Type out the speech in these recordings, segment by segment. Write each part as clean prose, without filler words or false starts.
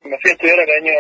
me fui a estudiar el año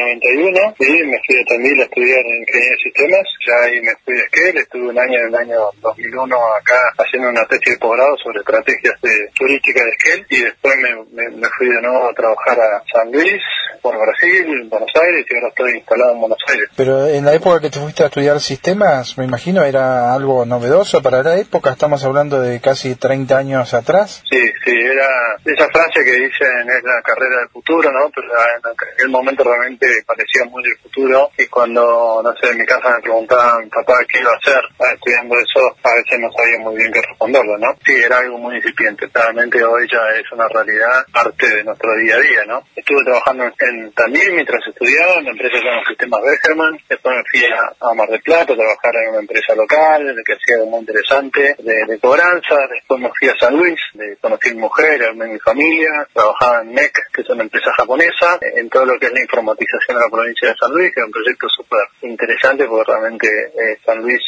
91 y me fui a Tandil a estudiar en Ingeniería de Sistemas. Ya ahí me fui de Esquel, estuve un año en el año 2001 acá haciendo una tesis de posgrado sobre estrategias turísticas de Esquel y después me fui de nuevo a trabajar a San Luis, por Brasil, Buenos Aires, y ahora estoy instalado en Buenos Aires. Pero en la época que te fuiste a estudiar sistemas, me imagino, era algo novedoso para la época, estamos hablando de casi 30 años atrás. Sí, era esa frase que dicen es la carrera del futuro, ¿no? Pero en aquel momento realmente parecía muy del futuro y cuando, no sé, en mi casa me preguntaban, papá, ¿qué iba a hacer estudiando eso? A veces no sabía muy bien qué responderlo, ¿no? Sí, era algo muy incipiente, claramente hoy ya es una realidad, parte de nuestro día a día, ¿no? Estuve trabajando en Tandil mientras estudiaba, en la empresa de los sistemas Bergerman, después me fui a Mar del Plata a trabajar en una empresa local, que hacía algo muy interesante, de cobranza, después me fui a San Luis, conocí a mi mujer, armé mi familia, trabajaba en MEC, que es una empresa japonesa, en todo lo que es la informatización de la provincia de San Luis, que era un proyecto súper interesante porque realmente San Luis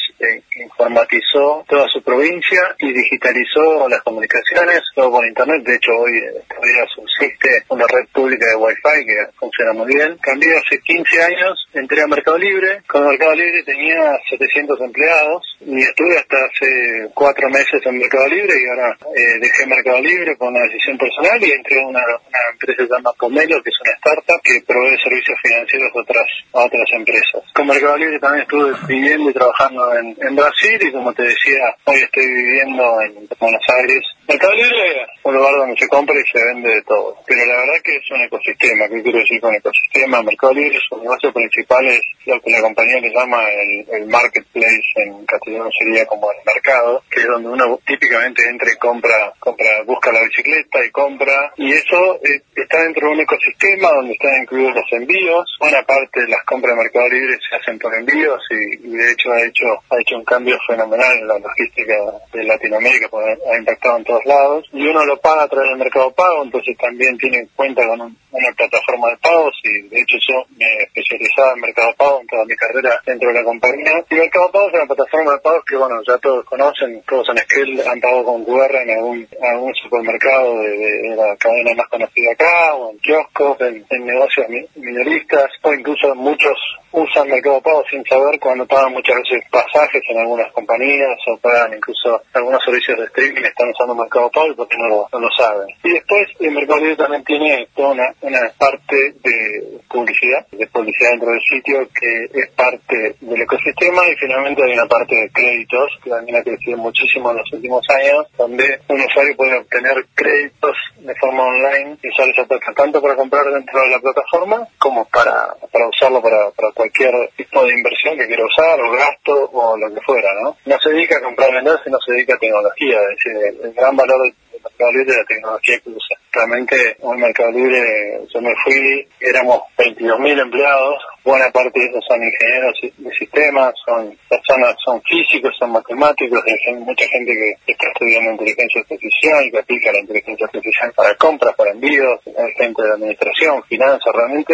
informatizó toda su provincia y digitalizó las comunicaciones, todo por internet. De hecho hoy todavía subsiste una red pública de Wi-Fi que funciona muy bien. Cambié hace 15 años, entré a Mercado Libre, con Mercado Libre tenía 700 empleados y estuve hasta hace 4 meses en Mercado Libre y ahora dejé Mercado Libre por una decisión personal y entré a una empresa que se llama Pomelo, que es una startup que provee servicios financieros a otras empresas. Con Mercado Libre también estuve viviendo y trabajando en Brasil y como te decía, hoy estoy viviendo en Buenos Aires. Mercado Libre es un lugar donde se compra y se vende de todo, pero la verdad que es un ecosistema. ¿Qué quiero decir con ecosistema? Mercado Libre, su negocio principal es lo que la compañía le llama el marketplace, en castellano sería como el mercado, que es donde uno típicamente entra y compra, busca la bicicleta y compra, y eso está dentro de un ecosistema donde están incluidos los envíos. Buena parte de las compras de Mercado Libre se hacen por envíos y de hecho ha hecho un cambio fenomenal en la logística de Latinoamérica, porque ha impactado en todos lados, y uno lo paga a través del Mercado Pago, entonces también tiene cuenta con una plataforma de pagos, y de hecho yo me especializaba en Mercado Pago en toda mi carrera dentro de la compañía. Y Mercado Pago es una plataforma de pagos que, bueno, ya todos conocen, todos en Esquel han pagado con QR en algún supermercado de la cadena más conocida acá, o en kioscos, en negocios minoristas, o incluso muchos usan Mercado Pago sin saber, cuando pagan muchas veces pasajes en algunas compañías o pagan incluso algunos servicios de streaming, están usando Mercado Pago porque no lo saben. Y después el Mercado Libre también tiene toda una parte de publicidad dentro del sitio que es parte del ecosistema, y finalmente hay una parte de créditos que también ha crecido muchísimo en los últimos años, donde un usuario puede obtener créditos de forma online y usar esa plataforma tanto para comprar dentro de la plataforma como para usarlo para cualquier tipo de inversión que quiera usar o gasto o lo que fuera, ¿no? No se dedica a comprar y vender, sino se dedica a tecnología, es decir, el gran valor del Mercado Libre de la tecnología que usa. Realmente un Mercado Libre, yo me fui, éramos 22.000 empleados, buena parte de ellos son ingenieros de sistemas, son personas, son físicos, son matemáticos, hay mucha gente que está estudiando inteligencia artificial y que aplica la inteligencia artificial para compras, para envíos, hay gente de administración, finanzas, realmente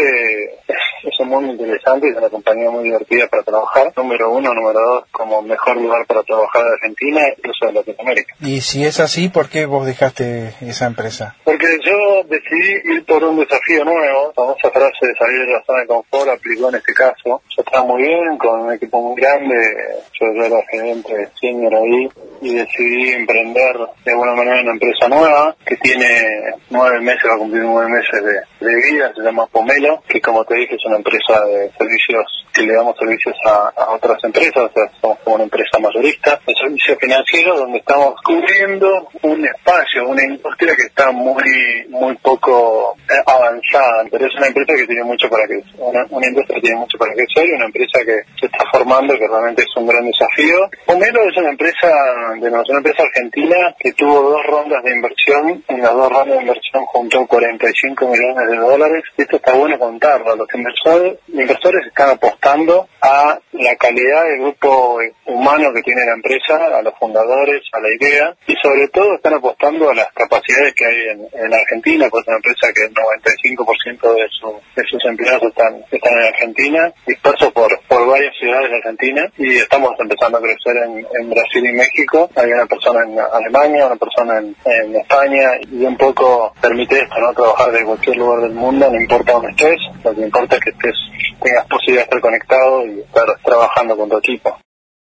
es un mundo interesante y es una compañía muy divertida para trabajar. Número 1, número 2, como mejor lugar para trabajar de Argentina, incluso de Latinoamérica. Y si es así, ¿por qué vos dejaste esa empresa? Porque yo decidí ir por un desafío nuevo. La famosa frase de salir de la zona de confort aplicó en este caso. Yo estaba muy bien, con un equipo muy grande, yo era gerente senior ahí, y decidí emprender de alguna manera una empresa nueva que tiene 9 meses, va a cumplir 9 meses de vida, se llama Pomelo, que como te dije es una empresa de servicios, que le damos servicios a otras empresas, o sea, somos como una empresa mayorista de servicios financieros, donde estamos cubriendo un espacio, una industria que está muy poco avanzada, pero es una empresa que tiene mucho para crecer, una industria que tiene mucho para crecer, y una empresa que se está formando, que realmente es un gran desafío. Pomelo es una empresa argentina que tuvo 2 rondas de inversión. En las 2 rondas de inversión juntó $45 millones. Esto está bueno contarlo. Los inversores están apostando a la calidad del grupo humano que tiene la empresa, a los fundadores, a la idea, y sobre todo están apostando a las capacidades que hay en Argentina, pues es una empresa que el 95% de sus empleados están en Argentina, dispersos por por varias ciudades de Argentina y estamos empezando a crecer en Brasil y México. Hay una persona en Alemania, una persona en España, y un poco permite esto, ¿no? Trabajar de cualquier lugar del mundo, no importa dónde estés, lo que importa es que tengas posibilidad de estar conectado y estar trabajando con tu equipo.